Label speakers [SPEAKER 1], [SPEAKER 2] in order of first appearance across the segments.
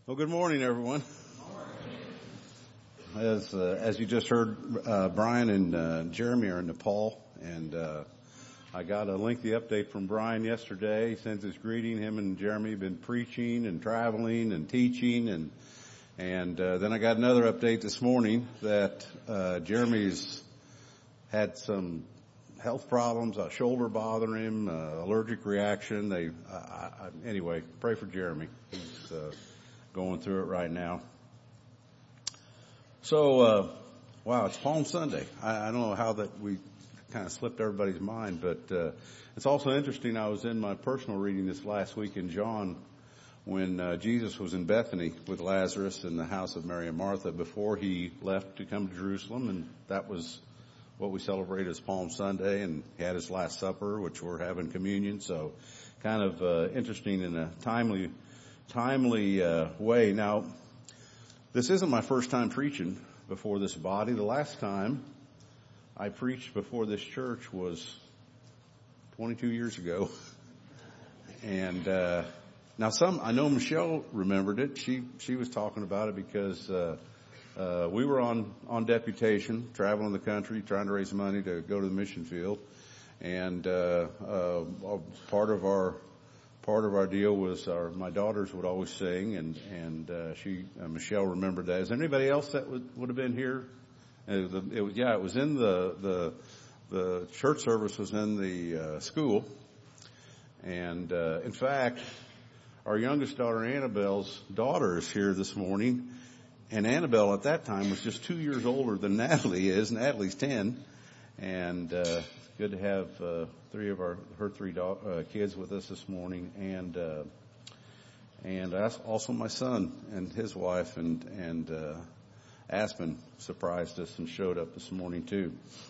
[SPEAKER 1] Well, good morning, everyone. As you just heard, Brian and Jeremy are in Nepal, and I got a lengthy update from Brian yesterday. He sends his greeting. Him and Jeremy have been preaching and traveling and teaching, and then I got another update this morning that Jeremy's had some health problems, a shoulder bothering him, allergic reaction. Anyway, pray for Jeremy. He's going through it right now. So, wow, it's Palm Sunday. I don't know how that we kind of slipped everybody's mind, but it's also interesting. I was in my personal reading this last week in John when Jesus was in Bethany with Lazarus in the house of Mary and Martha before he left to come to Jerusalem, and that was what we celebrate as Palm Sunday, and he had his Last Supper, which we're having communion. So kind of interesting in a timely way. Now, this isn't my first time preaching before this body. The last time I preached before this church was 22 years ago. And now I know Michelle remembered it. She was talking about it because we were on deputation, traveling the country, trying to raise money to go to the mission field. And part of our deal was my daughters would always sing, and Michelle remembered that. Is there anybody else that would have been here? It was in the church service was in the school, and in fact, our youngest daughter Annabelle's daughter is here this morning, and Annabelle at that time was just 2 years older than Natalie is. Natalie's 10, and good to have three of her three kids with us this morning, and also my son and his wife, and Aspen surprised us and showed up this morning too.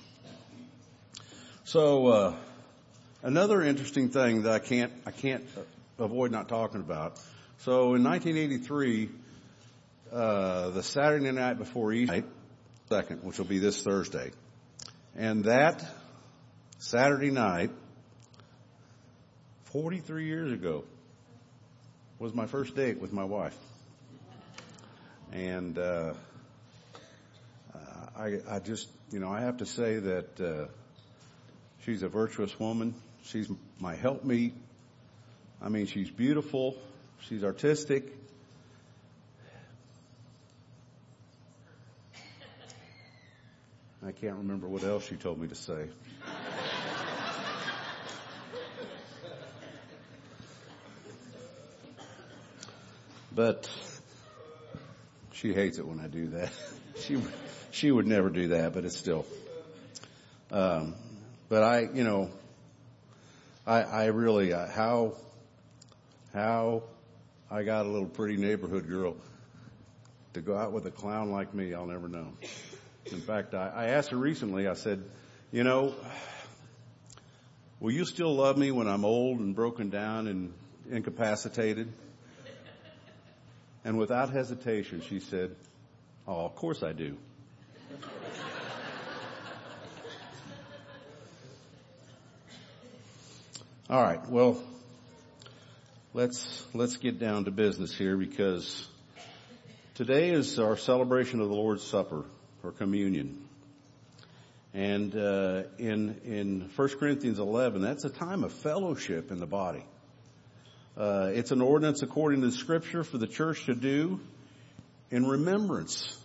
[SPEAKER 1] So another interesting thing that I can't avoid not talking about. So in 1983, the Saturday night before Easter, 2nd, which will be this Thursday, and that Saturday night, 43 years ago, was my first date with my wife. And I just, I have to say that she's a virtuous woman. She's my helpmeet. I mean, she's beautiful. She's artistic. I can't remember what else she told me to say. But she hates it when I do that. She would never do that, but it's still. But I really, how I got a little pretty neighborhood girl to go out with a clown like me, I'll never know. In fact, I asked her recently, I said, will you still love me when I'm old and broken down and incapacitated? And without hesitation, she said, "Oh, of course I do." All right. Well, let's get down to business here, because today is our celebration of the Lord's Supper, or communion. And in 1 Corinthians 11, that's a time of fellowship in the body. It's an ordinance according to the Scripture for the church to do in remembrance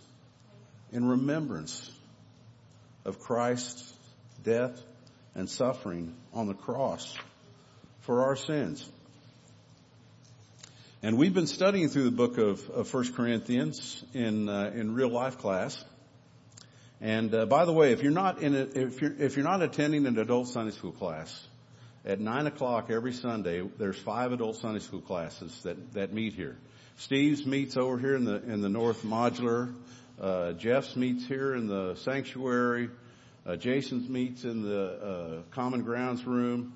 [SPEAKER 1] of Christ's death and suffering on the cross for our sins. And we've been studying through the book of 1 Corinthians in real life class. And by the way, if you're not attending an adult Sunday school class, at 9:00 every Sunday, there's 5 adult Sunday school classes that meet here. Steve's meets over here in the North Modular. Jeff's meets here in the sanctuary. Jason's meets in the Common Grounds room.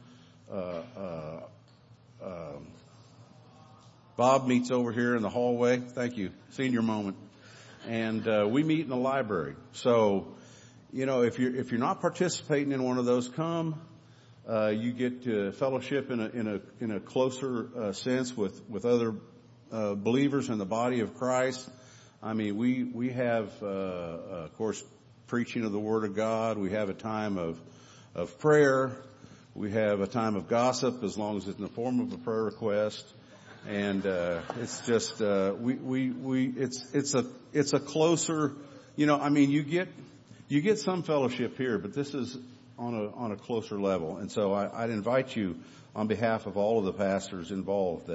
[SPEAKER 1] Bob meets over here in the hallway. Thank you. Senior moment. And we meet in the library. So, if you're not participating in one of those, come. You get to fellowship in a closer sense with other believers in the body of Christ. I mean, we have, of course, preaching of the Word of God. We have a time of prayer. We have a time of gossip, as long as it's in the form of a prayer request. And it's just it's a closer, I mean, you get some fellowship here, but this is on a closer level. And so I'd invite you, on behalf of all of the pastors involved,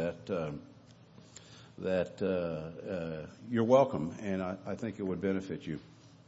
[SPEAKER 1] that you're welcome, and I think it would benefit you.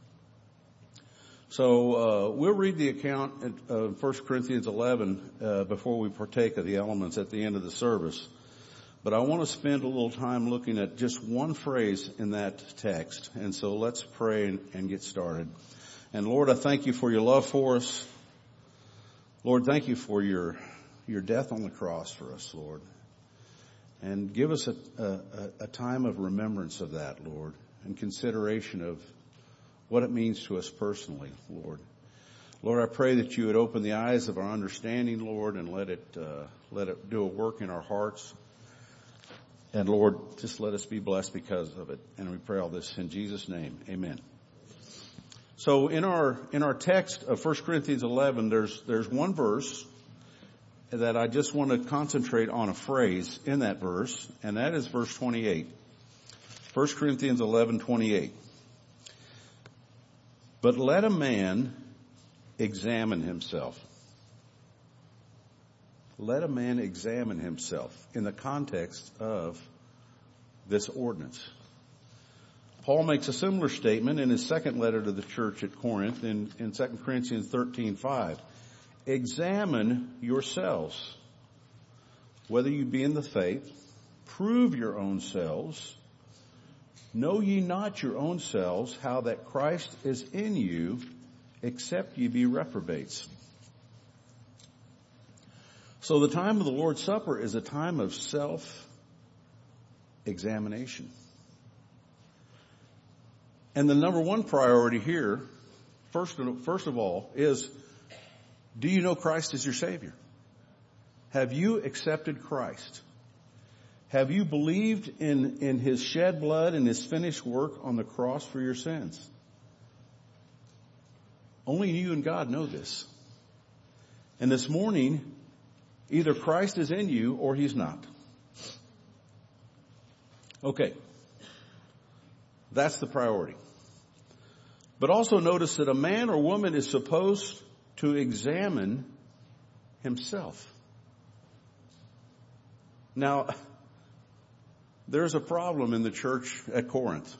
[SPEAKER 1] So we'll read the account of 1 Corinthians 11 before we partake of the elements at the end of the service. But I want to spend a little time looking at just one phrase in that text. And so let's pray and get started. And Lord, I thank you for your love for us. Lord, thank you for your death on the cross for us, Lord. And give us a time of remembrance of that, Lord, and consideration of what it means to us personally, Lord. Lord, I pray that you would open the eyes of our understanding, Lord, and let it do a work in our hearts. And Lord, just let us be blessed because of it. And we pray all this in Jesus' name. Amen. So in our text of 1 Corinthians 11, there's one verse that I just want to concentrate on, a phrase in that verse, and that is verse 28. 1 Corinthians 11:28. But let a man examine himself. Let a man examine himself in the context of this ordinance. Paul makes a similar statement in his second letter to the church at Corinth in 2 Corinthians 13:5. Examine yourselves, whether you be in the faith. Prove your own selves. Know ye not your own selves how that Christ is in you, except ye be reprobates. So the time of the Lord's Supper is a time of self-examination. And the number one priority here, first of all, is, do you know Christ as your Savior? Have you accepted Christ? Have you believed in His shed blood and His finished work on the cross for your sins? Only you and God know this. And this morning, either Christ is in you or He's not. Okay. That's the priority. But also notice that a man or woman is supposed to examine himself. Now, there's a problem in the church at Corinth.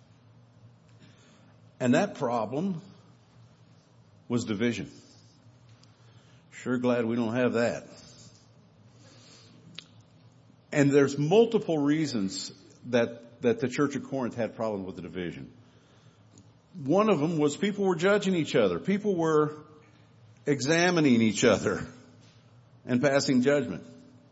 [SPEAKER 1] And that problem was division. Sure glad we don't have that. And there's multiple reasons that the church at Corinth had problems with the division. One of them was people were judging each other. People were examining each other and passing judgment.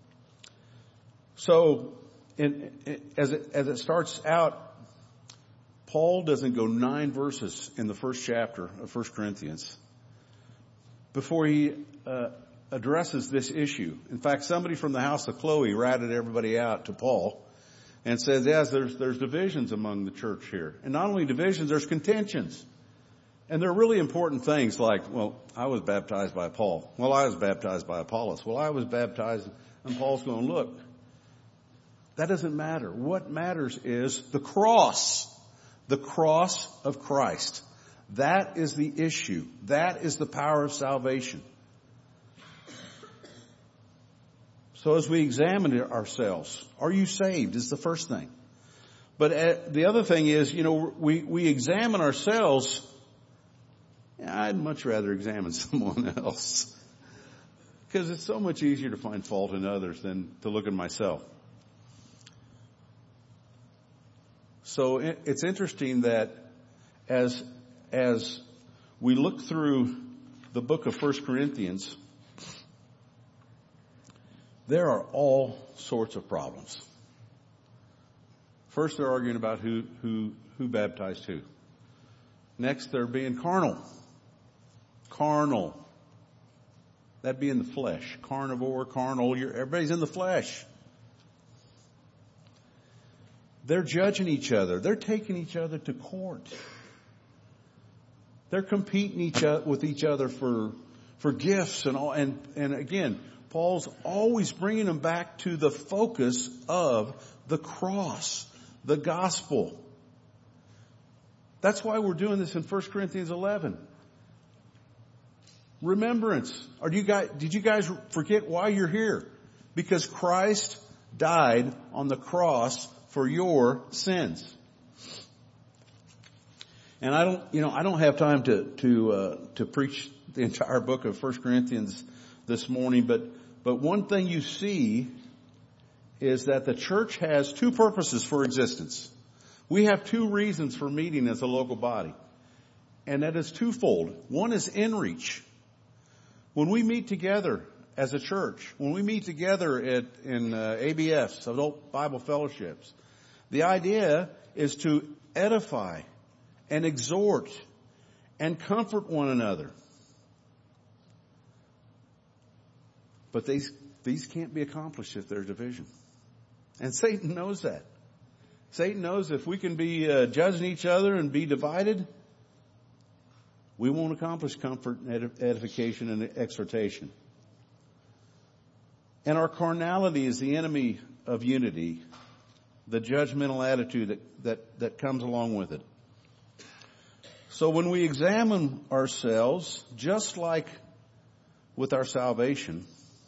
[SPEAKER 1] So, as it starts out, Paul doesn't go 9 verses in the first chapter of 1 Corinthians before he addresses this issue. In fact, somebody from the house of Chloe ratted everybody out to Paul and says, yes, there's divisions among the church here. And not only divisions, there's contentions. And they're really important things like, well, I was baptized by Paul. Well, I was baptized by Apollos. Well, I was baptized. And Paul's going, look, that doesn't matter. What matters is the cross of Christ. That is the issue. That is the power of salvation. So as we examine ourselves, are you saved is the first thing. But the other thing is, we examine ourselves. I'd much rather examine someone else, because it's so much easier to find fault in others than to look at myself. So it's interesting that as we look through the book of 1 Corinthians, there are all sorts of problems. First, they're arguing about who baptized who. Next, they're being carnal. Carnal. That'd be in the flesh. Carnivore, carnal. Everybody's in the flesh. They're judging each other. They're taking each other to court. They're competing with each other for gifts and all. And again, Paul's always bringing them back to the focus of the cross, the gospel. That's why we're doing this in 1 Corinthians 11. Remembrance. Did you guys forget why you're here? Because Christ died on the cross for your sins. And I don't have time to preach the entire book of 1 Corinthians this morning, but one thing you see is that the church has two purposes for existence. We have two reasons for meeting as a local body. And that is twofold. One is in reach. When we meet together as a church, when we meet together in ABFs, Adult Bible Fellowships, the idea is to edify and exhort and comfort one another. But these can't be accomplished if there's division. And Satan knows that. Satan knows if we can be judging each other and be divided, we won't accomplish comfort and edification and exhortation. And our carnality is the enemy of unity, the judgmental attitude that comes along with it. So when we examine ourselves, just like with our salvation,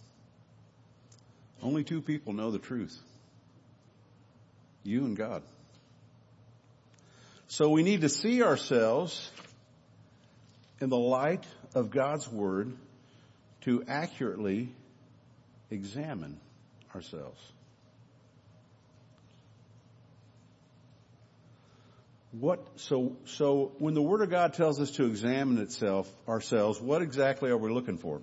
[SPEAKER 1] only two people know the truth. You and God. So we need to see ourselves in the light of God's Word to accurately examine ourselves. So when the Word of God tells us to examine ourselves, what exactly are we looking for?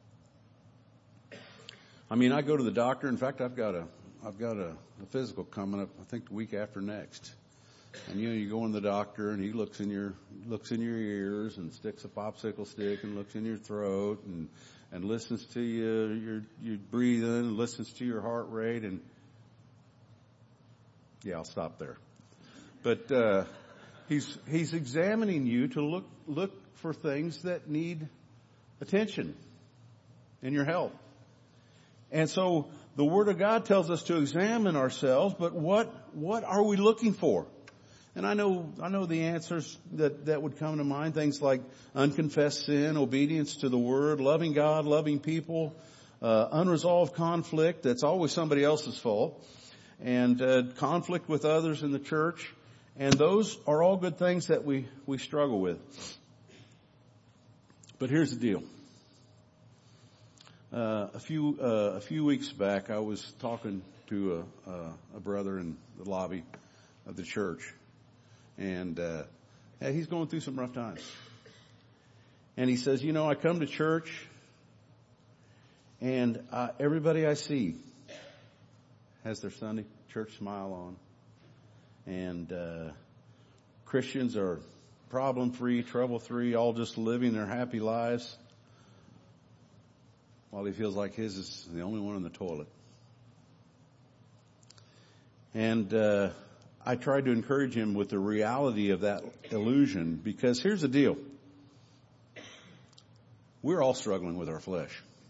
[SPEAKER 1] I mean, I go to the doctor. In fact, I've got a physical coming up, I think the week after next. And you go in the doctor and he looks in your ears and sticks a popsicle stick and looks in your throat and listens to your breathing and listens to your heart rate and I'll stop there. But he's examining you to look for things that need attention in your health. And so the Word of God tells us to examine ourselves, but what are we looking for? And I know the answers that would come to mind, things like unconfessed sin, obedience to the Word, loving God, loving people, unresolved conflict, that's always somebody else's fault, and conflict with others in the church. And those are all good things that we struggle with. But here's the deal. A few weeks back, I was talking to a brother in the lobby of the church, and he's going through some rough times. And he says, I come to church, and everybody I see has their Sunday church smile on, and Christians are problem-free, trouble-free, all just living their happy lives, while he feels like his is the only one in the toilet. And I tried to encourage him with the reality of that illusion, because here's the deal. We're all struggling with our flesh.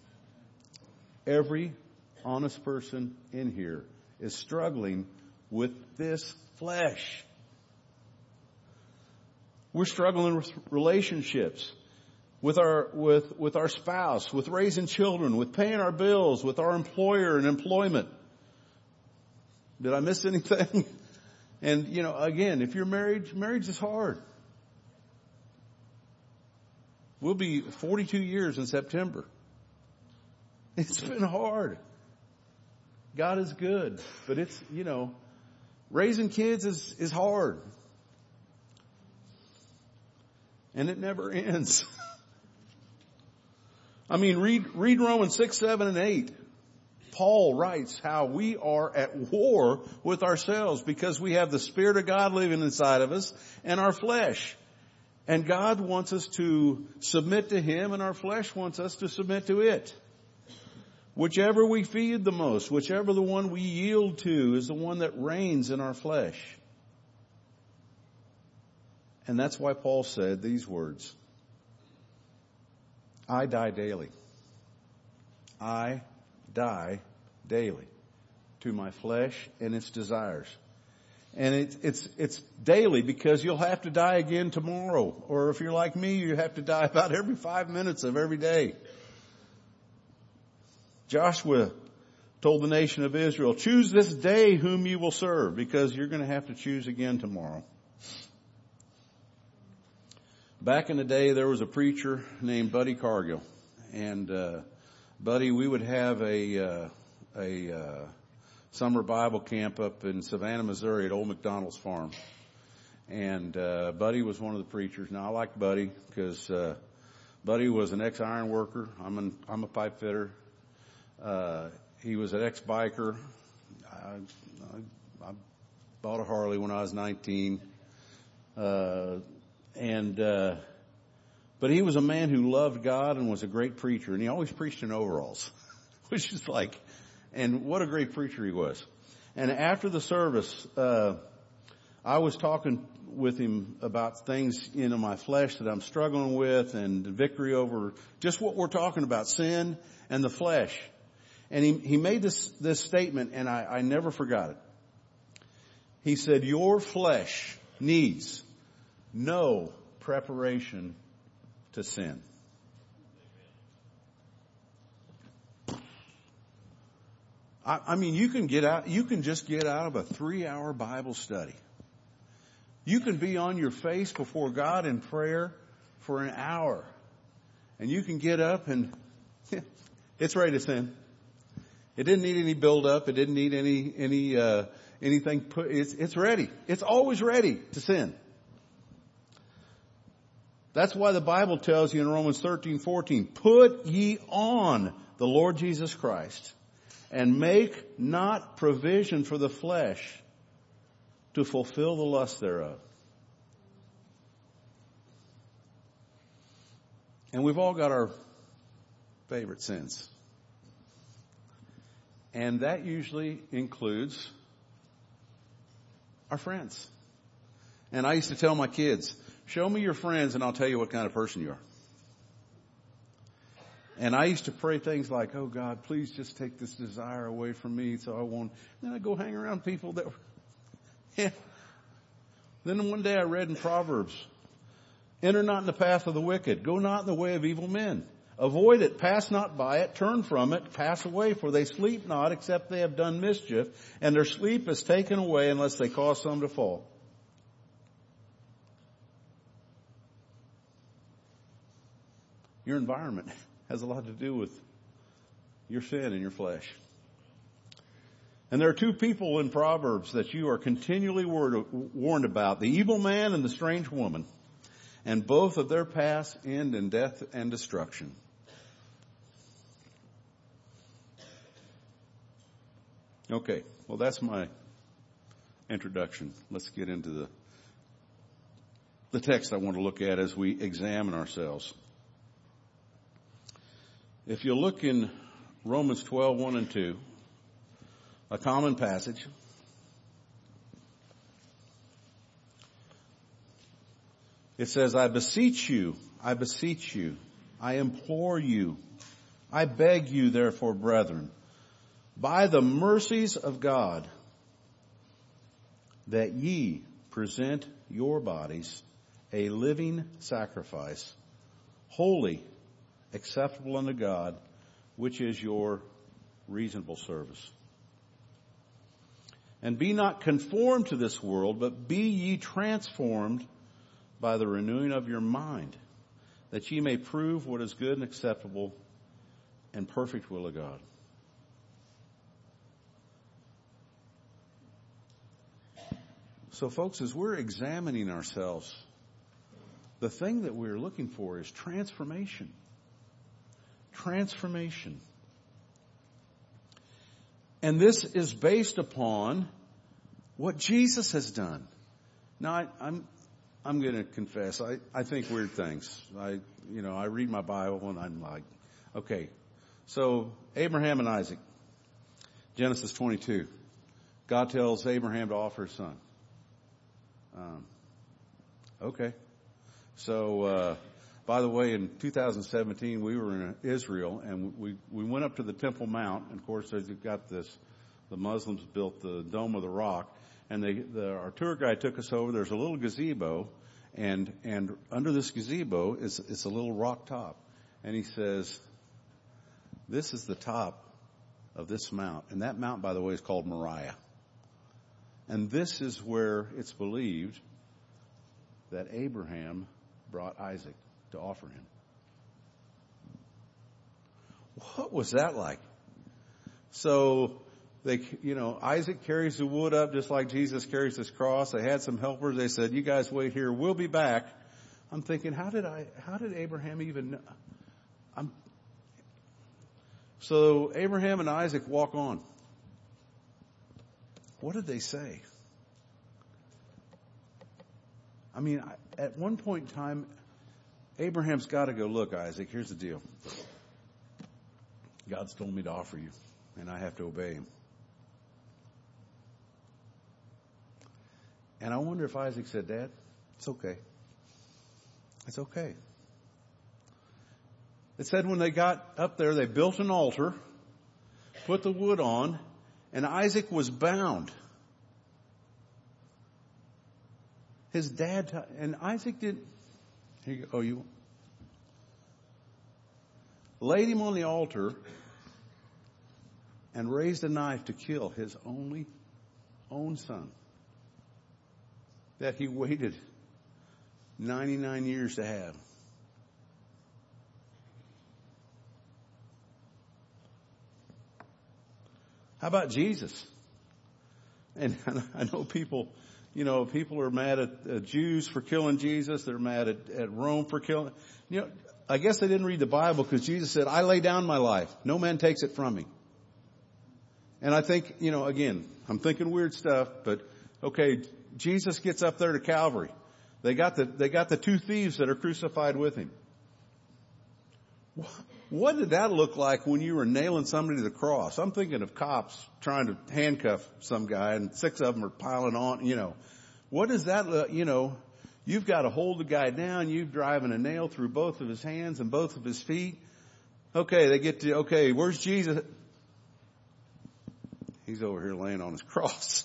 [SPEAKER 1] Every honest person in here is struggling with this flesh. We're struggling with relationships, with our spouse, with raising children, with paying our bills, with our employer and employment. Did I miss anything? And, again, if you're married, marriage is hard. We'll be 42 years in September. It's been hard. God is good, but it's, raising kids is hard. And it never ends. I mean, read Romans 6, 7, and 8. Paul writes how we are at war with ourselves because we have the Spirit of God living inside of us and our flesh. And God wants us to submit to Him, and our flesh wants us to submit to it. Whichever we feed the most, whichever the one we yield to is the one that reigns in our flesh. And that's why Paul said these words, I die daily. I die daily to my flesh and its desires. And it's daily because you'll have to die again tomorrow. Or if you're like me, you have to die about every 5 minutes of every day. Joshua told the nation of Israel, choose this day whom you will serve, because you're going to have to choose again tomorrow. Back in the day, there was a preacher named Buddy Cargill. And Buddy, we would have a summer Bible camp up in Savannah, Missouri at Old McDonald's farm. And Buddy was one of the preachers. Now, I like Buddy because Buddy was an ex-iron worker. I'm a pipe fitter. He was an ex-biker. I bought a Harley when I was 19. But he was a man who loved God and was a great preacher. And he always preached in overalls, which is like, and what a great preacher he was. And after the service, I was talking with him about things in my flesh that I'm struggling with and victory over just what we're talking about, sin and the flesh. And he made this statement, and I never forgot it. He said, your flesh needs no preparation to sin. I mean, you can just get out of a 3-hour Bible study. You can be on your face before God in prayer for an hour. And you can get up and it's ready to sin. It didn't need any build up. It didn't need anything put. It's ready. It's always ready to sin. That's why the Bible tells you in Romans 13:14, put ye on the Lord Jesus Christ and make not provision for the flesh to fulfill the lust thereof. And we've all got our favorite sins. And that usually includes our friends. And I used to tell my kids, show me your friends and I'll tell you what kind of person you are. And I used to pray things like, oh God, please just take this desire away from me so I won't. Then I'd go hang around people that were, yeah. Then one day I read in Proverbs, enter not in the path of the wicked, go not in the way of evil men. Avoid it, pass not by it, turn from it, pass away, for they sleep not except they have done mischief, and their sleep is taken away unless they cause some to fall. Your environment has a lot to do with your sin and your flesh. And there are two people in Proverbs that you are continually warned about, the evil man and the strange woman. And both of their paths end in death and destruction. Okay, well that's my introduction. Let's get into the text I want to look at as we examine ourselves. If you look in Romans 12:1 and 2, a common passage, it says, I beseech you, I implore you, I beg you therefore, brethren, by the mercies of God, that ye present your bodies a living sacrifice, holy, acceptable unto God, which is your reasonable service. And be not conformed to this world, but be ye transformed by the renewing of your mind, that ye may prove what is good and acceptable and perfect will of God. So folks, as we're examining ourselves, the thing that we're looking for is transformation. Transformation. And this is based upon what Jesus has done. Now, I'm going to confess, I think weird things. I read my Bible and I'm like, okay, So Abraham and Isaac, Genesis 22. God tells Abraham to offer his son. Okay. So, by the way, in 2017, we were in Israel, and we went up to the Temple Mount. And of course, they've got this, the Muslims built the Dome of the Rock, and our tour guide took us over. There's a little gazebo, and under this gazebo is a little rock top. And he says, this is the top of this mount. And that mount, by the way, is called Moriah. And this is where it's believed that Abraham brought Isaac to offer him. What was that like? So Isaac carries the wood up just like Jesus carries his cross. They had some helpers. They said, you guys wait here. We'll be back. I'm thinking, how did Abraham even know? So Abraham and Isaac walk on. What did they say? I mean, at one point in time, Abraham's got to go, look, Isaac, here's the deal. God's told me to offer you, and I have to obey him. And I wonder if Isaac said, Dad, it's okay. It's okay. It said when they got up there, they built an altar, put the wood on, and Isaac was bound. His dad, and Isaac did, laid him on the altar and raised a knife to kill his own son that he waited 99 years to have. How about Jesus? And I know people are mad at Jews for killing Jesus. They're mad at Rome for killing. I guess they didn't read the Bible because Jesus said, I lay down my life. No man takes it from me. And I think, again, I'm thinking weird stuff, but okay, Jesus gets up there to Calvary. They got the two thieves that are crucified with him. What did that look like when you were nailing somebody to the cross? I'm thinking of cops trying to handcuff some guy and 6 of them are piling on, What does that look, you've got to hold the guy down. You've driving a nail through both of his hands and both of his feet. Okay, they get to, where's Jesus? He's over here laying on his cross.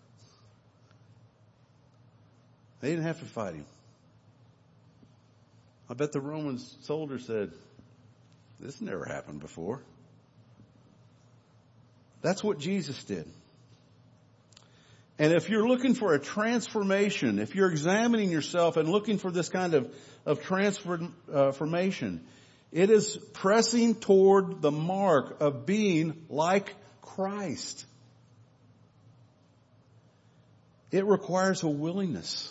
[SPEAKER 1] They didn't have to fight him. I bet the Roman soldier said, this never happened before. That's what Jesus did. And if you're looking for a transformation, if you're examining yourself and looking for this kind of transformation, it is pressing toward the mark of being like Christ. It requires a willingness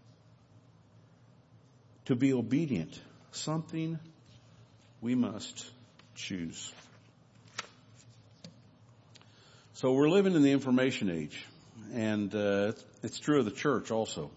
[SPEAKER 1] to be obedient, something we must choose. So we're living in the information age, and it's true of the church also.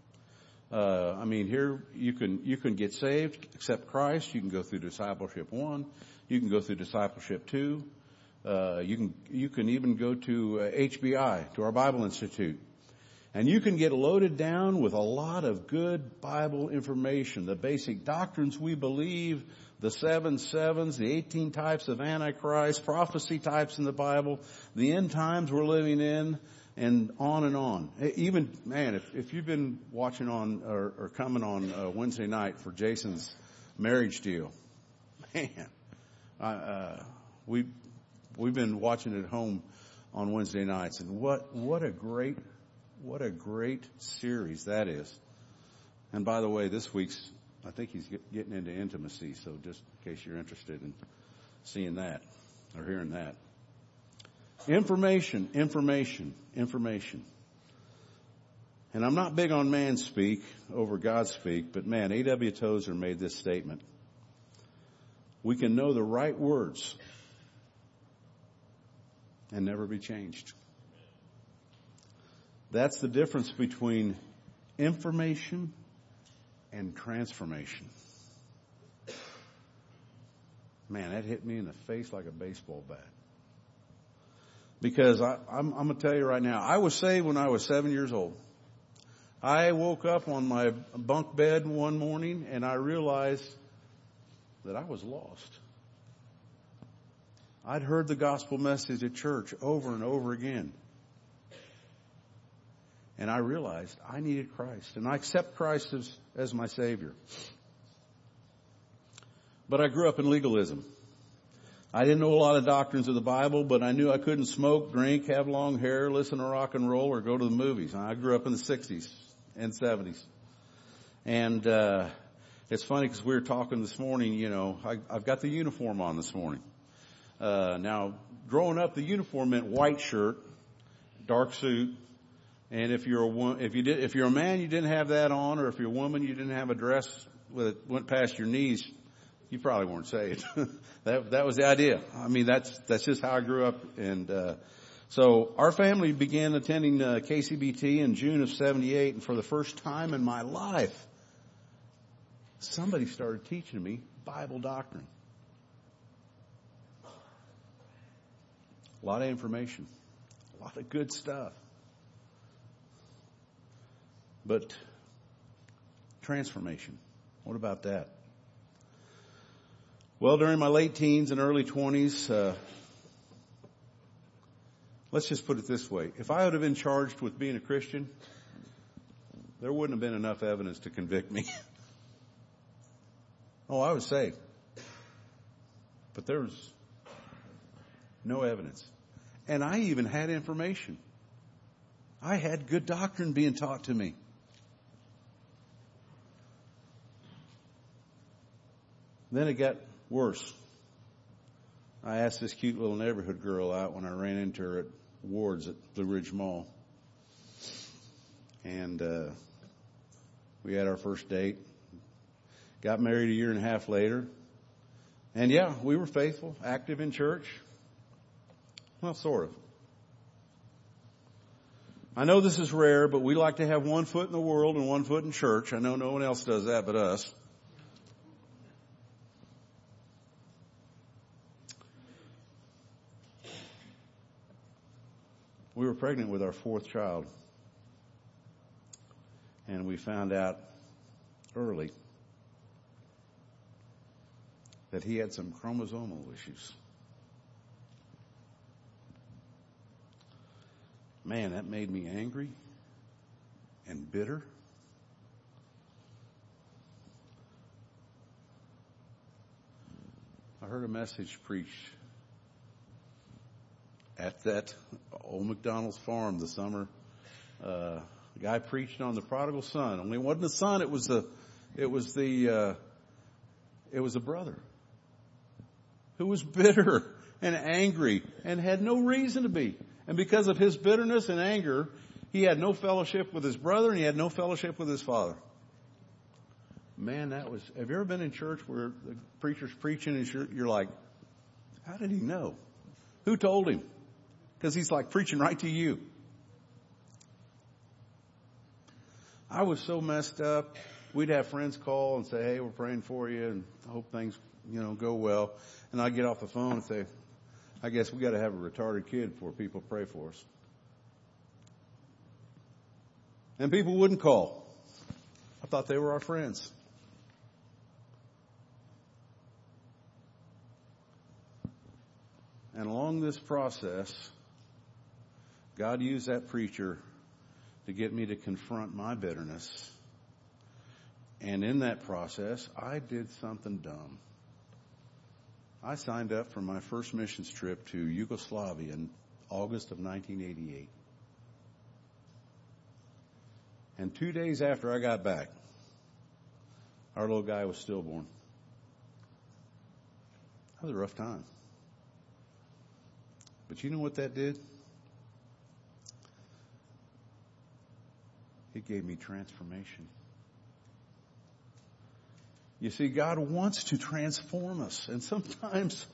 [SPEAKER 1] Here you can get saved, accept Christ. You can go through discipleship 1. You can go through discipleship 2. You can even go to HBI, to our Bible Institute. And you can get loaded down with a lot of good Bible information, the basic doctrines we believe, the 7 sevens, the 18 types of Antichrist, prophecy types in the Bible, the end times we're living in, and on and on. Even, man, if you've been watching on or coming on Wednesday night for Jason's marriage deal, man, we've been watching it at home on Wednesday nights, and what a great series that is. And by the way, this week's, I think he's getting into intimacy, so just in case you're interested in seeing that or hearing that. Information. And I'm not big on man speak over God speak, but man, A.W. Tozer made this statement. We can know the right words and never be changed. That's the difference between information and transformation. Man, that hit me in the face like a baseball bat. Because I'm going to tell you right now, I was saved when I was 7 years old. I woke up on my bunk bed one morning and I realized that I was lost. I'd heard the gospel message at church over and over again. And I realized I needed Christ. And I accept Christ as my Savior. But I grew up in legalism. I didn't know a lot of doctrines of the Bible, but I knew I couldn't smoke, drink, have long hair, listen to rock and roll, or go to the movies. I grew up in the 60s and 70s. And it's funny because we were talking this morning, you know, I've got the uniform on this morning. Now, growing up, the uniform meant white shirt, dark suit, and if you're a man, you didn't have that on, or if you're a woman, you didn't have a dress that went past your knees, you probably weren't saved. That was the idea. I mean, that's just how I grew up. And so our family began attending KCBT in June of '78, and for the first time in my life, somebody started teaching me Bible doctrine. A lot of information, a lot of good stuff. But transformation, what about that? Well, during my late teens and early 20s, let's just put it this way. If I would have been charged with being a Christian, there wouldn't have been enough evidence to convict me. Oh, I was saved. But there was no evidence. And I even had information. I had good doctrine being taught to me. Then it got worse. I asked this cute little neighborhood girl out when I ran into her at Ward's at Blue Ridge Mall. And we had our first date. Got married a year and a half later. And yeah, we were faithful, active in church. Well, sort of. I know this is rare, but we like to have one foot in the world and one foot in church. I know no one else does that but us. We were pregnant with our fourth child. And we found out early that he had some chromosomal issues. Man, that made me angry and bitter. I heard a message preached at that old McDonald's farm this summer. The guy preached on the prodigal son. Only it wasn't the son, it was the brother who was bitter and angry and had no reason to be. And because of his bitterness and anger, he had no fellowship with his brother and he had no fellowship with his father. Man, have you ever been in church where the preacher's preaching and you're like, how did he know? Who told him? Because he's like preaching right to you. I was so messed up. We'd have friends call and say, hey, we're praying for you and I hope things, go well. And I'd get off the phone and say, I guess we got to have a retarded kid before people pray for us. And people wouldn't call. I thought they were our friends. And along this process, God used that preacher to get me to confront my bitterness. And in that process, I did something dumb. I signed up for my first missions trip to Yugoslavia in August of 1988. And 2 days after I got back, our little guy was stillborn. That was a rough time. But you know what that did? It gave me transformation. You see, God wants to transform us. And sometimes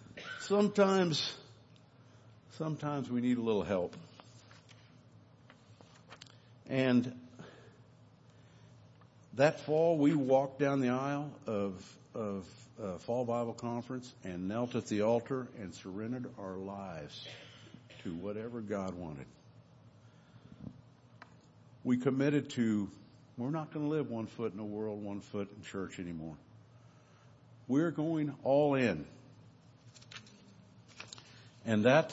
[SPEAKER 1] we need a little help. And that fall, we walked down the aisle of Fall Bible Conference and knelt at the altar and surrendered our lives to whatever God wanted. We committed to, we're not going to live 1 foot in the world, 1 foot in church anymore. We're going all in. And that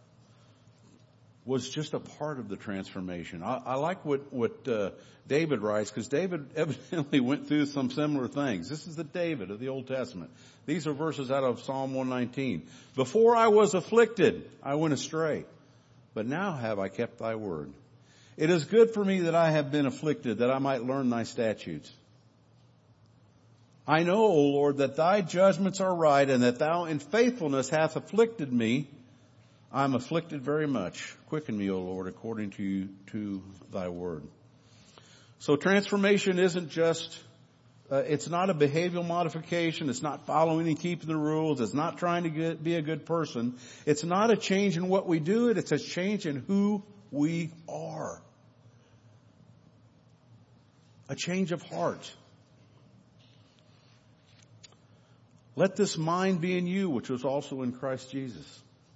[SPEAKER 1] was just a part of the transformation. I like what David writes, because David evidently went through some similar things. This is the David of the Old Testament. These are verses out of Psalm 119. Before I was afflicted, I went astray, but now have I kept thy word. It is good for me that I have been afflicted, that I might learn thy statutes. I know, O Lord, that thy judgments are right, and that thou in faithfulness hast afflicted me. I am afflicted very much. Quicken me, O Lord, according to thy word. So transformation isn't just, it's not a behavioral modification. It's not following and keeping the rules. It's not trying to be a good person. It's not a change in what we do. It's a change in who we are. A change of heart. Let this mind be in you, which was also in Christ Jesus.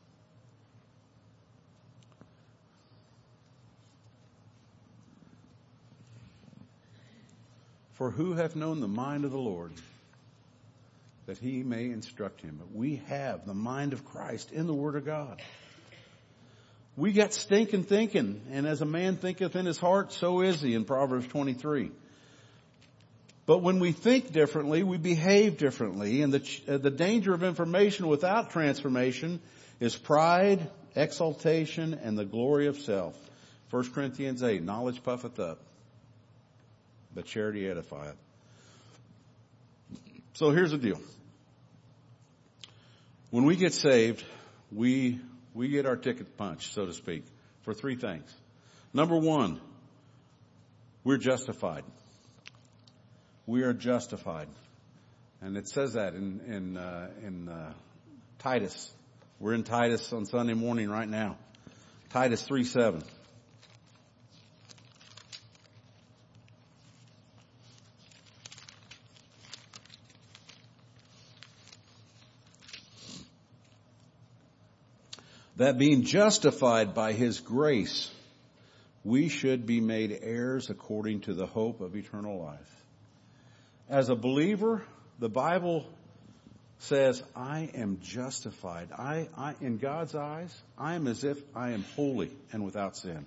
[SPEAKER 1] For who hath known the mind of the Lord, that he may instruct him? But we have the mind of Christ in the Word of God. We got stinking thinking, and as a man thinketh in his heart, so is he, in Proverbs 23. But when we think differently, we behave differently, and the danger of information without transformation is pride, exaltation, and the glory of self. 1 Corinthians 8, knowledge puffeth up, but charity edifieth. So here's the deal. When we get saved, we get our ticket punched, so to speak, for 3 things. Number 1, we're justified. We are justified. And it says that in Titus. We're in Titus on Sunday morning right now. Titus 3:7. That being justified by his grace, we should be made heirs according to the hope of eternal life. As a believer, the Bible says, I am justified. I in God's eyes, I am as if I am holy and without sin.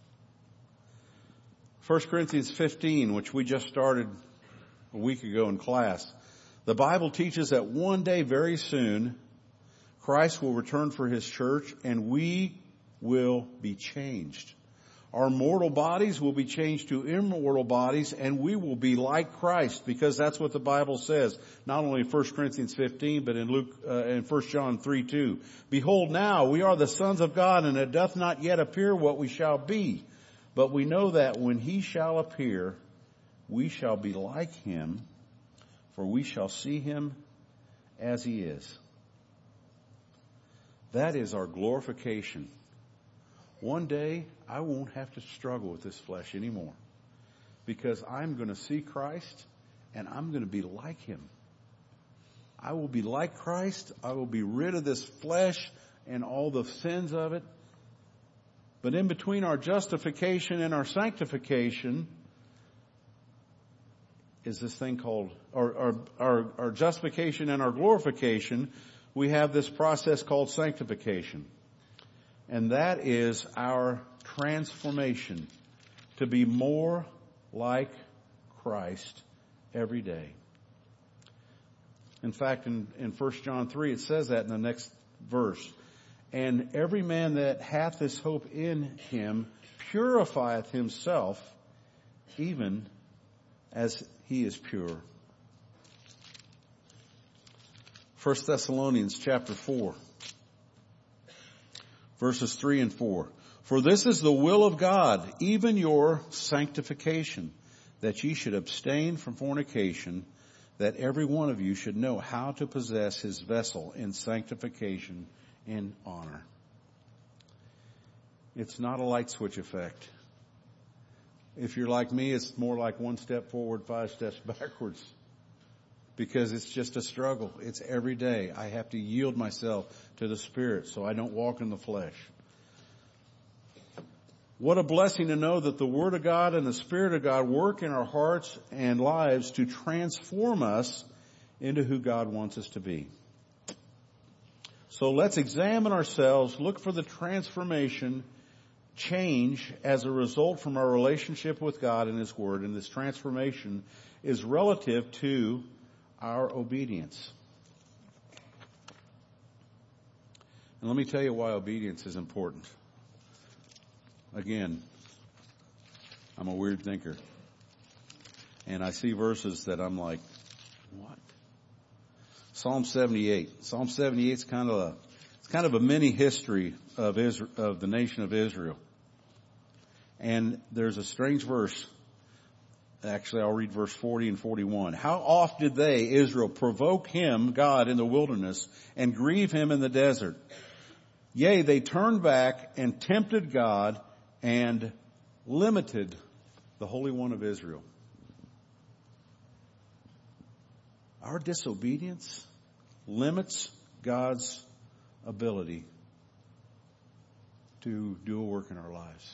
[SPEAKER 1] 1 Corinthians 15, which we just started a week ago in class, the Bible teaches that one day very soon, Christ will return for his church and we will be changed. Our mortal bodies will be changed to immortal bodies, and we will be like Christ, because that's what the Bible says. Not only in 1 Corinthians 15, but in 1 John 3:2. Behold, now we are the sons of God, and it doth not yet appear what we shall be. But we know that when he shall appear, we shall be like him, for we shall see him as he is. That is our glorification. One day, I won't have to struggle with this flesh anymore, because I'm going to see Christ and I'm going to be like him. I will be like Christ. I will be rid of this flesh and all the sins of it. But in between our justification and our sanctification is this thing called, our justification and our glorification, we have this process called sanctification. And that is our transformation to be more like Christ every day. In fact, in 1 John 3, it says that in the next verse. And every man that hath this hope in him purifieth himself, even as he is pure. 1 Thessalonians chapter 4. Verses 3 and 4. For this is the will of God, even your sanctification, that ye should abstain from fornication, that every one of you should know how to possess his vessel in sanctification and honor. It's not a light switch effect. If you're like me, it's more like 1 step forward, 5 steps backwards. because it's just a struggle. It's every day. I have to yield myself to the Spirit so I don't walk in the flesh. What a blessing to know that the Word of God and the Spirit of God work in our hearts and lives to transform us into who God wants us to be. So let's examine ourselves, look for the transformation, change as a result from our relationship with God and His Word. And this transformation is relative to our obedience. And let me tell you why obedience is important. Again, I'm a weird thinker. And I see verses that I'm like, what? Psalm 78. Psalm 78 is kind of a mini history of Israel, of the nation of Israel. And there's a strange verse. Actually, I'll read verse 40 and 41. How oft did they, Israel, provoke him, God, in the wilderness and grieve him in the desert? Yea, they turned back and tempted God and limited the Holy One of Israel. Our disobedience limits God's ability to do a work in our lives.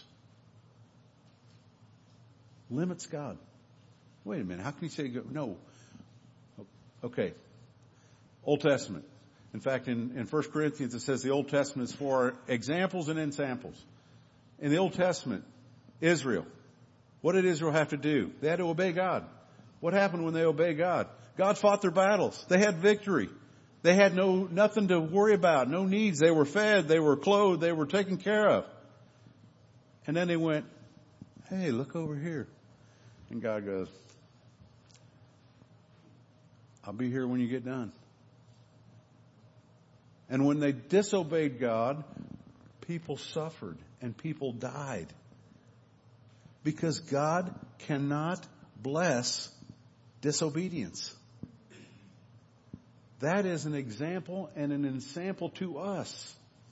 [SPEAKER 1] Limits God. Wait a minute, how can you say, no? Okay. Old Testament. In fact, in 1 Corinthians it says the Old Testament is for examples and ensamples. In the Old Testament, Israel, what did Israel have to do? They had to obey God. What happened when they obeyed God? God fought their battles. They had victory. They had nothing to worry about, no needs. They were fed, they were clothed, they were taken care of. And then they went, hey, look over here. And God goes, I'll be here when you get done. And when they disobeyed God, people suffered and people died. Because God cannot bless disobedience. That is an example and an ensample to us.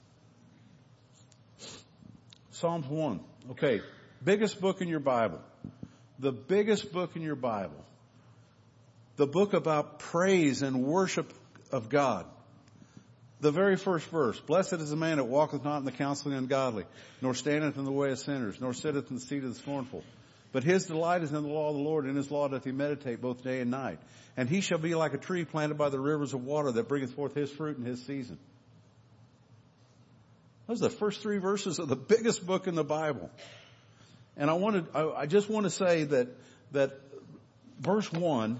[SPEAKER 1] Psalms 1. Okay, biggest book in your Bible. The biggest book in your Bible. The book about praise and worship of God. The very first verse, blessed is the man that walketh not in the counsel of the ungodly, nor standeth in the way of sinners, nor sitteth in the seat of the scornful. But his delight is in the law of the Lord, and in his law doth he meditate both day and night. And he shall be like a tree planted by the rivers of water that bringeth forth his fruit in his season. Those are the first three verses of the biggest book in the Bible. And I just want to say that verse 1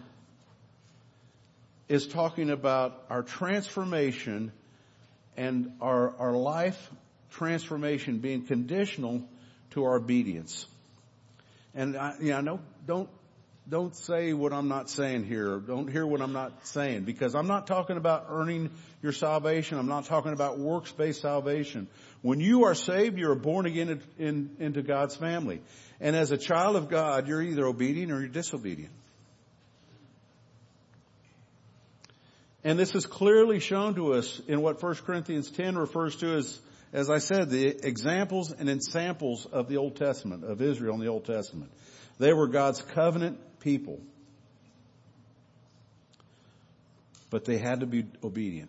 [SPEAKER 1] is talking about our transformation and our life transformation being conditional to our obedience. And don't say what I'm not saying here. Don't hear what I'm not saying, because I'm not talking about earning your salvation. I'm not talking about works-based salvation. When you are saved, you are born again into God's family. And as a child of God, you're either obedient or you're disobedient. And this is clearly shown to us in what 1 Corinthians 10 refers to as I said, the examples and ensamples of the Old Testament, of Israel in the Old Testament. They were God's covenant people. But they had to be obedient.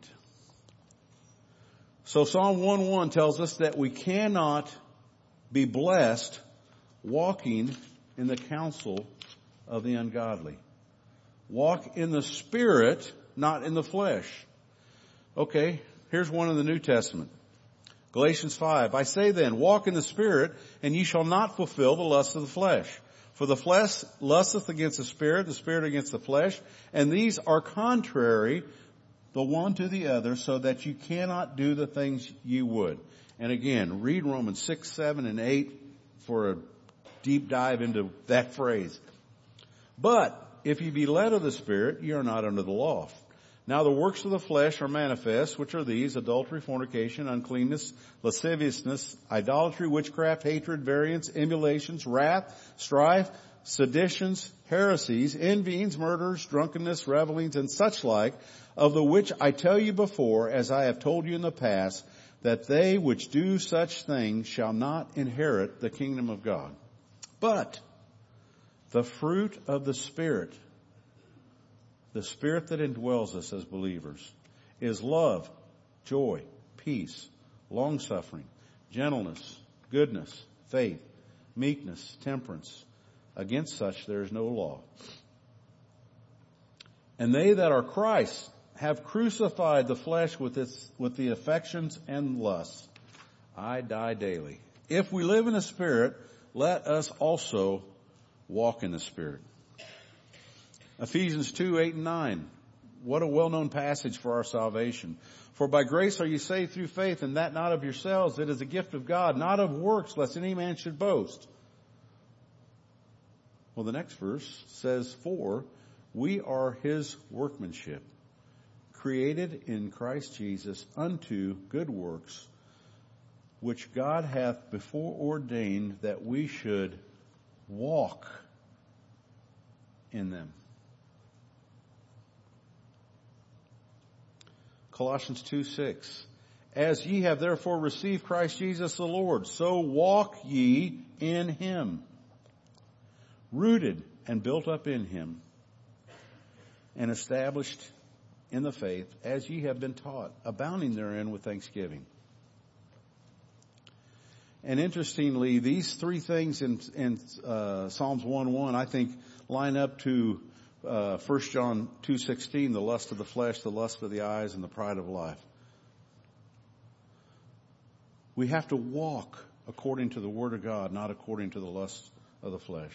[SPEAKER 1] So Psalm 1:1 tells us that we cannot be blessed walking in the counsel of the ungodly. Walk in the Spirit, not in the flesh. Okay, here's one in the New Testament. Galatians 5, I say then, walk in the Spirit, and ye shall not fulfill the lusts of the flesh. For the flesh lusteth against the Spirit against the flesh, and these are contrary the one to the other, so that you cannot do the things you would. And again, read Romans 6, 7, and 8 for a deep dive into that phrase. But if ye be led of the Spirit, ye are not under the law. Now the works of the flesh are manifest, which are these: adultery, fornication, uncleanness, lasciviousness, idolatry, witchcraft, hatred, variance, emulations, wrath, strife, seditions, heresies, envyings, murders, drunkenness, revelings, and such like, of the which I tell you before, as I have told you in the past, that they which do such things shall not inherit the kingdom of God. But the fruit of the Spirit the Spirit that indwells us as believers, is love, joy, peace, long-suffering, gentleness, goodness, faith, meekness, temperance. Against such there is no law. And they that are Christ have crucified the flesh with the affections and lusts. I die daily. If we live in the Spirit, let us also walk in the Spirit. Ephesians 2:8-9. What a well-known passage for our salvation. For by grace are you saved through faith, and that not of yourselves. It is a gift of God, not of works, lest any man should boast. Well, the next verse says, for we are his workmanship, created in Christ Jesus unto good works, which God hath before ordained that we should walk in them. Colossians 2:6. As ye have therefore received Christ Jesus the Lord, so walk ye in him, rooted and built up in him, and established in the faith, as ye have been taught, abounding therein with thanksgiving. And interestingly, these three things in Psalms 1:1, I think, line up to 1 John 2:16, the lust of the flesh, the lust of the eyes, and the pride of life. We have to walk according to the Word of God, not according to the lusts of the flesh.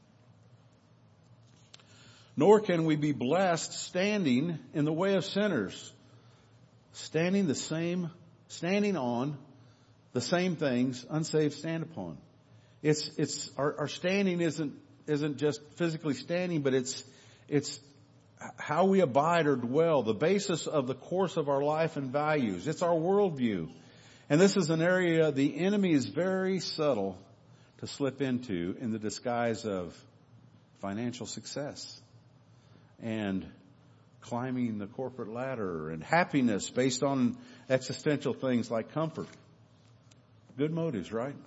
[SPEAKER 1] Nor can we be blessed standing in the way of sinners, standing on the same things unsaved stand upon. It's our standing isn't just physically standing, but it's how we abide or dwell, the basis of the course of our life and values. It's our worldview. And this is an area the enemy is very subtle to slip into in the disguise of financial success and climbing the corporate ladder and happiness based on existential things like comfort. Good motives, right?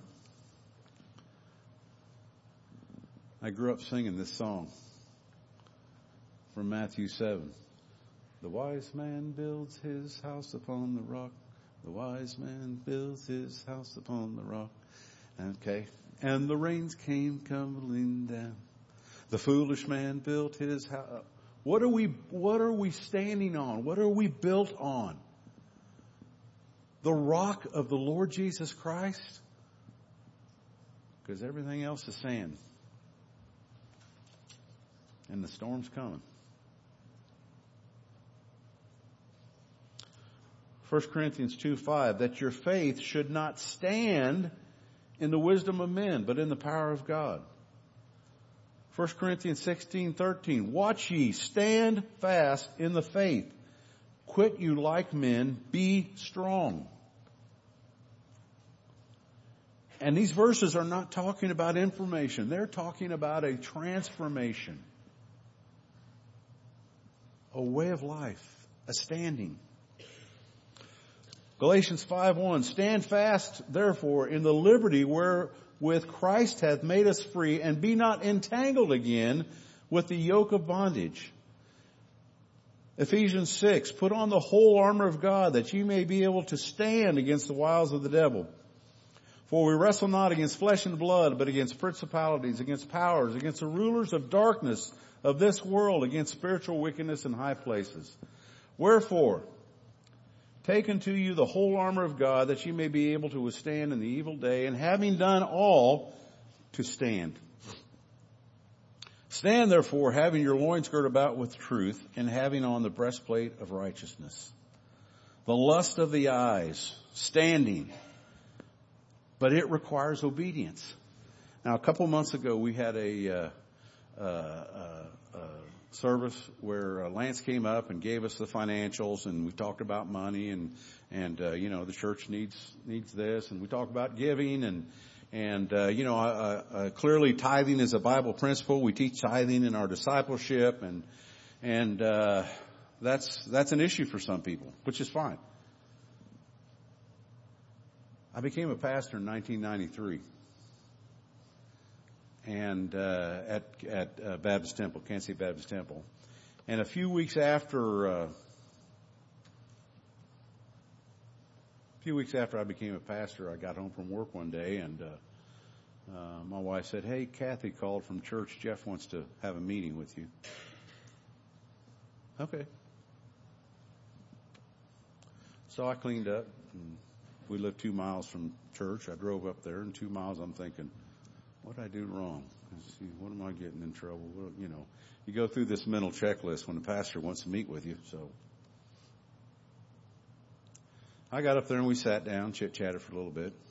[SPEAKER 1] I grew up singing this song from Matthew 7. The wise man builds his house upon the rock. The wise man builds his house upon the rock. Okay. And the rains came tumbling down. The foolish man built his house. What are we standing on? What are we built on? The rock of the Lord Jesus Christ? Because everything else is sand. And the storm's coming. 1 Corinthians 2:5, that your faith should not stand in the wisdom of men, but in the power of God. 1 Corinthians 16:13, watch ye, stand fast in the faith. Quit you like men, be strong. And these verses are not talking about information. They're talking about a transformation. A way of life. A standing. Galatians 5:1, stand fast, therefore, in the liberty wherewith Christ hath made us free, and be not entangled again with the yoke of bondage. Ephesians 6, put on the whole armor of God, that ye may be able to stand against the wiles of the devil. For we wrestle not against flesh and blood, but against principalities, against powers, against the rulers of darkness of this world, against spiritual wickedness in high places. Wherefore, take unto you the whole armor of God, that ye may be able to withstand in the evil day, and having done all, to stand. Stand therefore, having your loins girt about with truth, and having on the breastplate of righteousness. The lust of the eyes, standing. But it requires obedience. Now, a couple months ago, we had a service where Lance came up and gave us the financials, and we talked about money, and the church needs this, and we talked about giving, and clearly tithing is a Bible principle. We teach tithing in our discipleship, and that's an issue for some people, which is fine. I became a pastor in 1993, and at Baptist Temple, Kansas City Baptist Temple, And a few weeks after I became a pastor, I got home from work one day, and my wife said, "Hey, Kathy called from church. Jeff wants to have a meeting with you." Okay. So I cleaned up, and we lived 2 miles from church. I drove up there, and 2 miles I'm thinking, what did I do wrong? Let's see, what am I getting in trouble? Well, you go through this mental checklist when the pastor wants to meet with you. So I got up there and we sat down, chit-chatted for a little bit.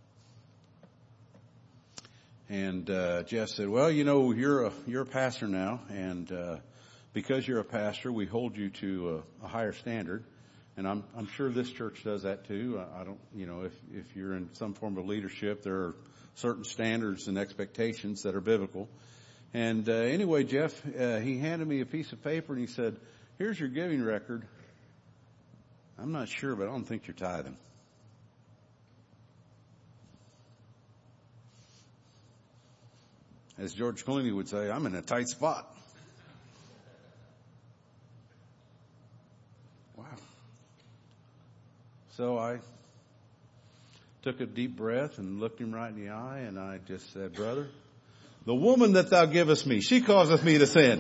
[SPEAKER 1] And Jeff said, "Well, you're a pastor now, and because you're a pastor, we hold you to a higher standard. And I'm sure this church does that too. I don't, if you're in some form of leadership, there are certain standards and expectations that are biblical." And anyway, Jeff, he handed me a piece of paper and he said, "Here's your giving record. I'm not sure, but I don't think you're tithing." As George Clooney would say, I'm in a tight spot. Wow. So I took a deep breath and looked him right in the eye, and I just said, "Brother, the woman that thou givest me, she causeth me to sin."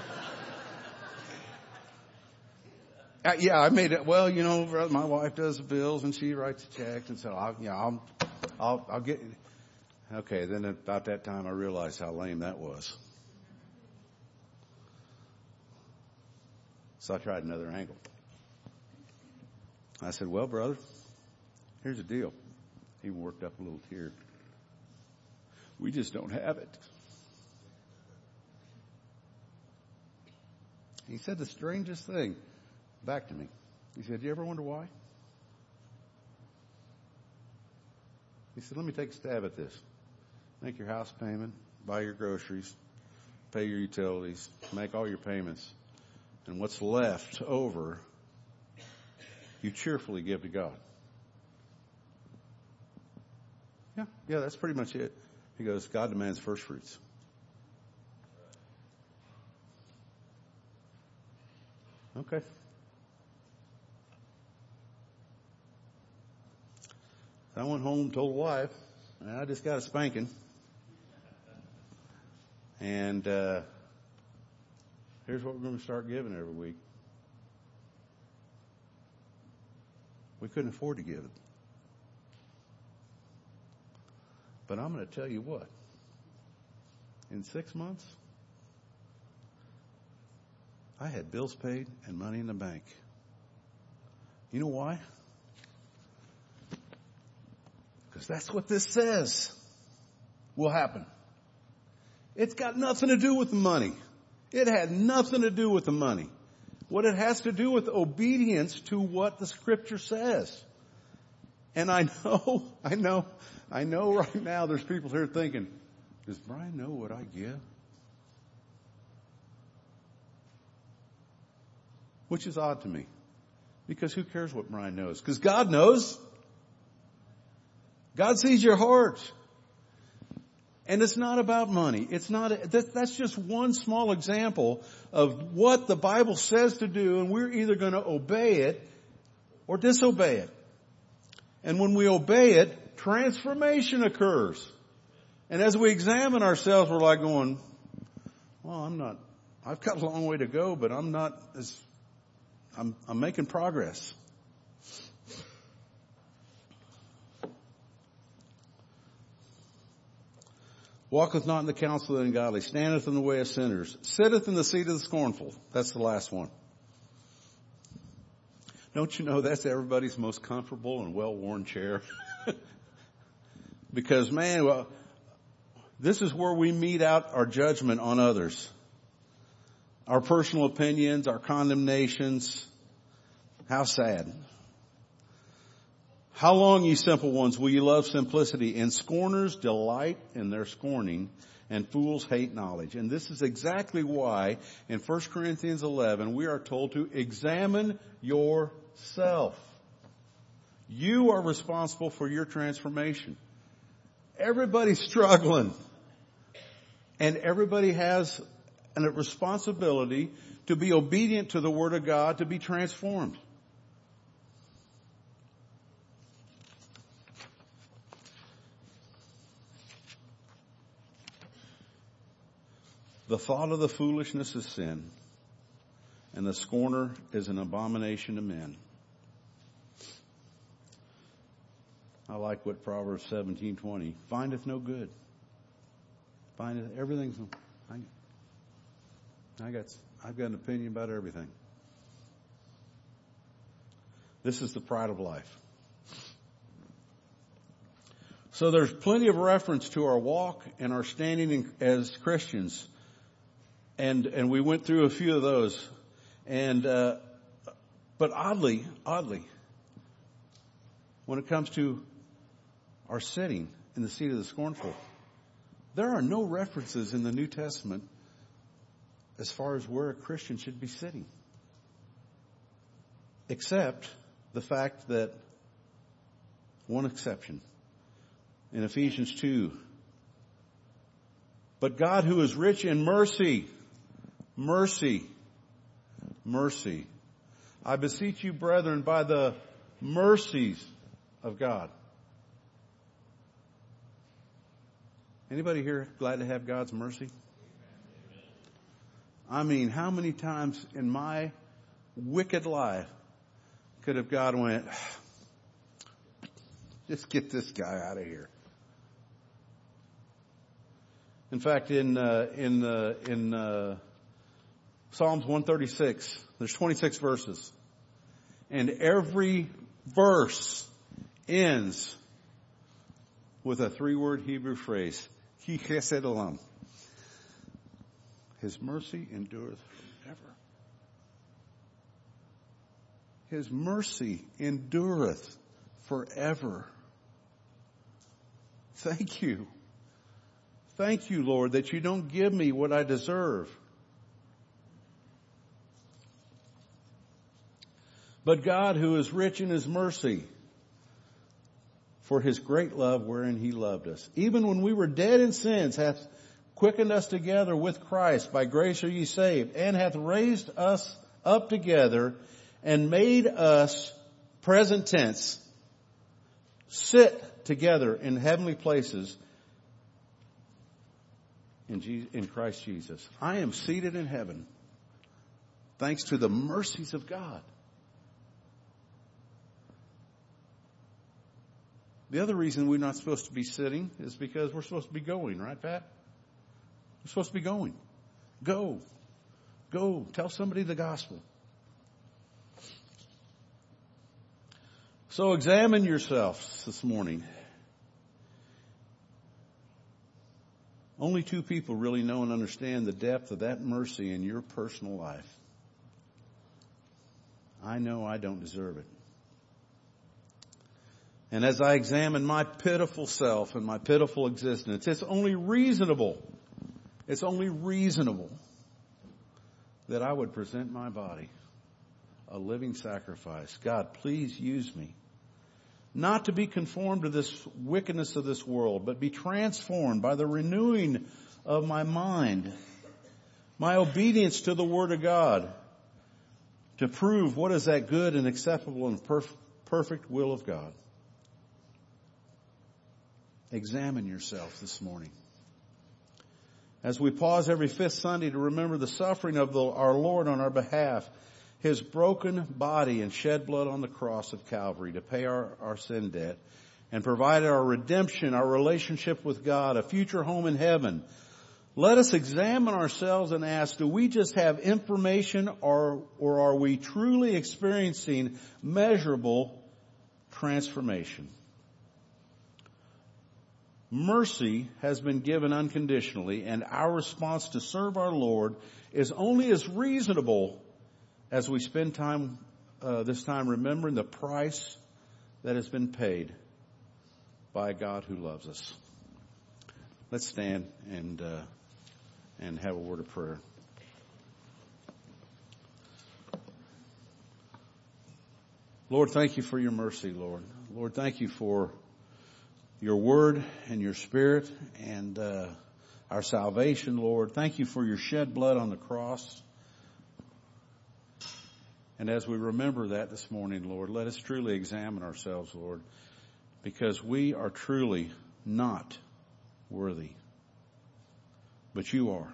[SPEAKER 1] I made it. Well, brother, my wife does the bills and she writes the checks, and so I'll get. Okay, then about that time I realized how lame that was. So I tried another angle. I said, "Well, brother, here's the deal." He worked up a little tear. "We just don't have it." He said the strangest thing back to me. He said, "You ever wonder why?" He said, "Let me take a stab at this. Make your house payment, buy your groceries, pay your utilities, make all your payments, and what's left over, you cheerfully give to God." Yeah, that's pretty much it. He goes, "God demands first fruits." Okay. I went home, told the wife, and I just got a spanking. And here's what we're going to start giving every week. We couldn't afford to give it. But I'm going to tell you what. In 6 months, I had bills paid and money in the bank. You know why? Because that's what this says will happen. It's got nothing to do with the money. It had nothing to do with the money. What it has to do with obedience to what the Scripture says. And I know right now there's people here thinking, does Brian know what I give? Which is odd to me. Because who cares what Brian knows? Because God knows. God sees your heart. And it's not about money. That's just one small example of what the Bible says to do, and we're either going to obey it or disobey it. And when we obey it, transformation occurs. And as we examine ourselves, we're like going, well, I've got a long way to go, but I'm making progress. Walketh not in the counsel of the ungodly, standeth in the way of sinners, sitteth in the seat of the scornful. That's the last one. Don't you know that's everybody's most comfortable and well-worn chair? Because, this is where we mete out our judgment on others. Our personal opinions, our condemnations. How sad. How long, ye simple ones, will you love simplicity? And scorners delight in their scorning, and fools hate knowledge. And this is exactly why in 1 Corinthians 11 we are told to examine yourself. You are responsible for your transformation. Everybody's struggling. And everybody has a responsibility to be obedient to the Word of God, to be transformed. The thought of the foolishness is sin, and the scorner is an abomination to men. I like what Proverbs 17:20 findeth no good. Findeth everything's. I've got an opinion about everything. This is the pride of life. So there's plenty of reference to our walk and our standing as Christians. And we went through a few of those. But oddly, when it comes to our sitting in the seat of the scornful, there are no references in the New Testament as far as where a Christian should be sitting. Except the fact that one exception in Ephesians 2. But God, who is rich in mercy, I beseech you, brethren, by the mercies of God. Anybody here glad to have God's mercy? I mean, how many times in my wicked life could have God went, just get this guy out of here? In fact, in Psalms 136, there's 26 verses, and every verse ends with a 3-word Hebrew phrase, Ki chesed olam. His mercy endureth forever. His mercy endureth forever. Thank you. Thank you, Lord, that you don't give me what I deserve. But God, who is rich in His mercy, for His great love wherein He loved us, even when we were dead in sins, hath quickened us together with Christ. By grace are ye saved, and hath raised us up together and made us, present tense, sit together in heavenly places in Christ Jesus. I am seated in heaven thanks to the mercies of God. The other reason we're not supposed to be sitting is because we're supposed to be going, right, Pat? We're supposed to be going. Go. Go. Tell somebody the gospel. So examine yourselves this morning. Only 2 people really know and understand the depth of that mercy in your personal life. I know I don't deserve it. And as I examine my pitiful self and my pitiful existence, it's only reasonable that I would present my body a living sacrifice. God, please use me. Not to be conformed to this wickedness of this world, but be transformed by the renewing of my mind, my obedience to the Word of God, to prove what is that good and acceptable and perfect will of God. Examine yourself this morning. As we pause every 5th Sunday to remember the suffering of our Lord on our behalf, His broken body and shed blood on the cross of Calvary to pay our sin debt and provide our redemption, our relationship with God, a future home in heaven. Let us examine ourselves and ask, do we just have information or are we truly experiencing measurable transformation? Mercy has been given unconditionally, and our response to serve our Lord is only as reasonable as we spend this time remembering the price that has been paid by a God who loves us. Let's stand and have a word of prayer. Lord, thank you for your mercy, Lord. Lord, thank you for your word and your spirit. And our salvation, Lord. Thank you for your shed blood on the cross. And as we remember that this morning, Lord, let us truly examine ourselves, Lord, because we are truly not worthy, but you are.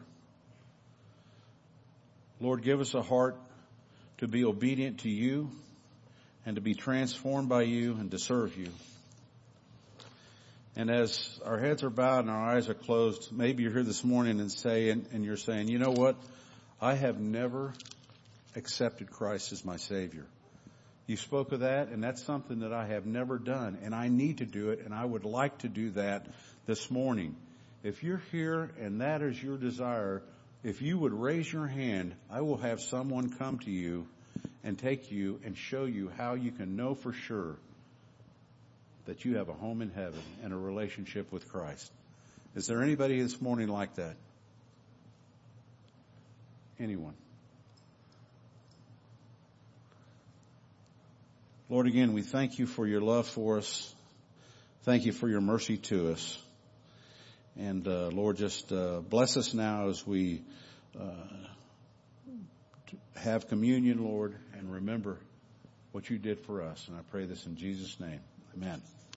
[SPEAKER 1] Lord, give us a heart to be obedient to you and to be transformed by you and to serve you. And as our heads are bowed and our eyes are closed, maybe you're here this morning and you're saying, you know what? I have never accepted Christ as my Savior. You spoke of that, and that's something that I have never done, and I need to do it, and I would like to do that this morning. If you're here and that is your desire, if you would raise your hand, I will have someone come to you and take you and show you how you can know for sure that you have a home in heaven and a relationship with Christ. Is there anybody this morning like that? Anyone? Lord, again, we thank you for your love for us. Thank you for your mercy to us. And Lord, just bless us now as we have communion, Lord, and remember what you did for us. And I pray this in Jesus' name. Amen.